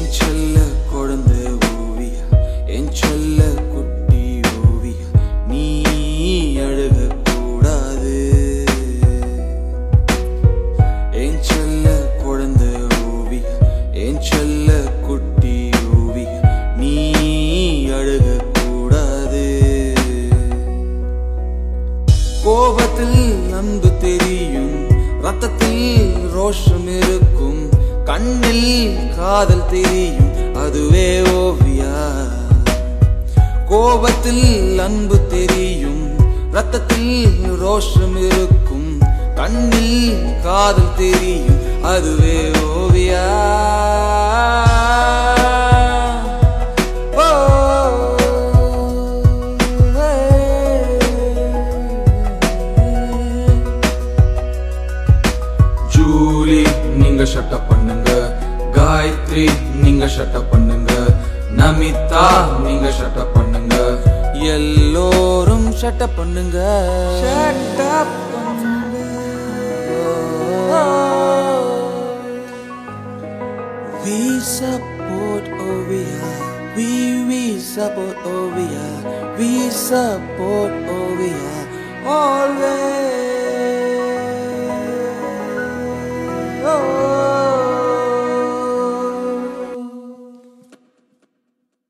என் செல்ல குழந்தை ஓவியா, என் செல்ல குட்டி ஓவியா, நீ அழுக கூடாது. என் செல்ல குழந்தை ஓவியா, என் செல்ல குட்டி ஓவியா, நீ அழுக கூடாது. கோபத்தில் அன்பு தெரியும், ரத்தத்தில் ரோஷம் இருக்கும், கண்ணில் காதல் தெரியும், அதுவே ஓவியா. கோபத்தில் அன்பு தெரியும், ரத்தத்தில் ரோஷம் இருக்கும், கண்ணில் காதல் தெரியும், அதுவே ஓவியா. ஜூலி நீங்க ஷட் அப் பண்ணுங்க, காயத்ரி நீங்க ஷட் அப் பண்ணுங்க, நமிதா நீங்க ஷட் அப் பண்ணுங்க, எல்லோரும் ஷட் அப் பண்ணுங்க. ஷட் அப் பண்ணுங்க. We support Ovia, we support Ovia, we support Ovia always.